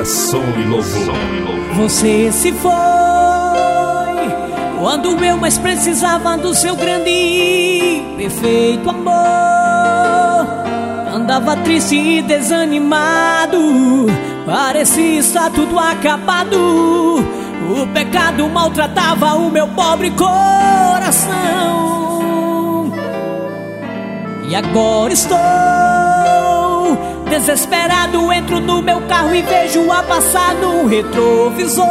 Banda Som e Louvor. Você se foi quando eu mais precisava do seu grande e perfeito amor. Andava triste e desanimado, parecia estar tudo acabado. O pecado maltratava o meu pobre coração. E agora estou desesperado, entro no meu carro e vejo a passar no retrovisor.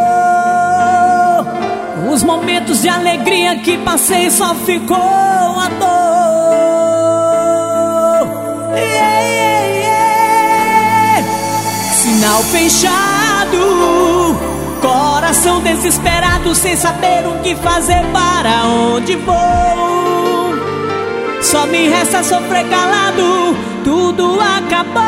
Os momentos de alegria que passei, só ficou a dor. Sinal fechado, coração desesperado, sem saber o que fazer, para onde vou. Só me resta sofrer calado, tudo acabou.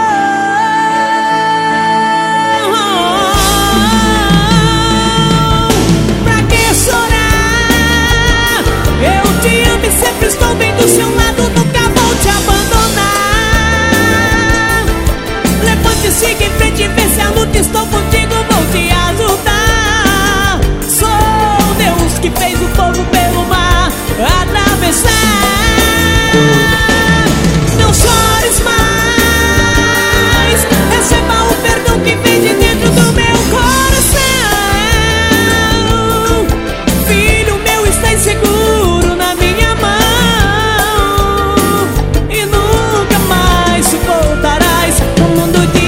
Pra que chorar? Eu te amo e sempre estou bem do seu lado, nunca vou te abandonar. Levante e siga em frente, vence a luta, estou contigo, vou te ajudar. Sou Deus que fez o povo pelo mar atravessar. Não chores mais, receba o perdão que vem de dentro do meu coração. Filho meu, está inseguro na minha mão, e nunca mais se voltarás no mundo de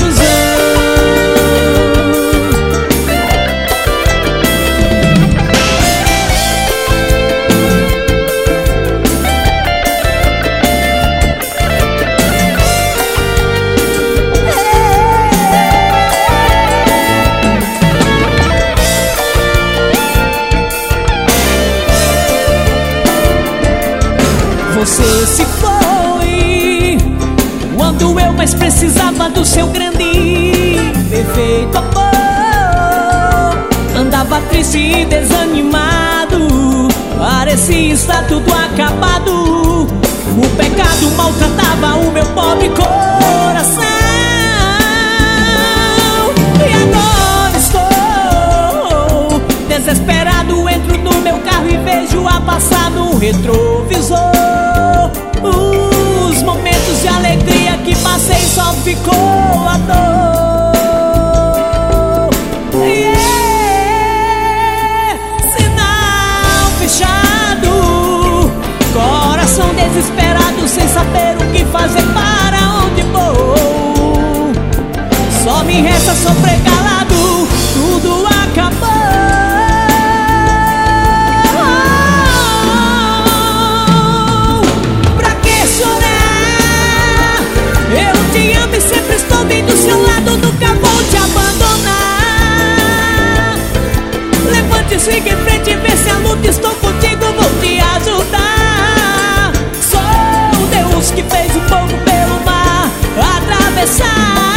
Você se foi quando eu mais precisava do seu grande e perfeito amor. Andava triste e desanimado, parecia estar tudo acabado. O pecado maltratava o meu pobre coração. E agora estou desesperado, entro no meu carro e vejo a passar no retrovisor. Os momentos de alegria que passei, só ficou a dor. Sinal fechado, coração desesperado, sem saber o que fazer, para onde vou. Só me resta sofrer calado, tudo acabou. Sempre estou bem do seu lado, nunca vou te abandonar. Levante e siga em frente, vence a luta, estou contigo, vou te ajudar. Sou Deus que fez o povo pelo mar atravessar.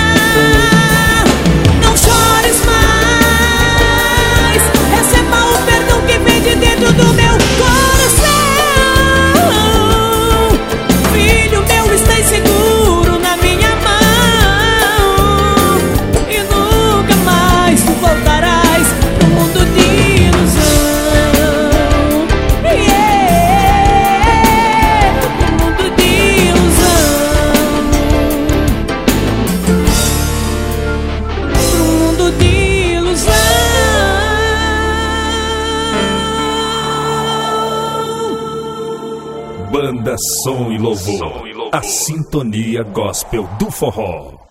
Não chores mais, receba o perdão que vem de dentro do meu coração. Filho meu, está inseguro na minha voltarás pro mundo de ilusão. Pro mundo de ilusão. Pro mundo de ilusão. Banda Som e Louvor, a sintonia gospel do forró.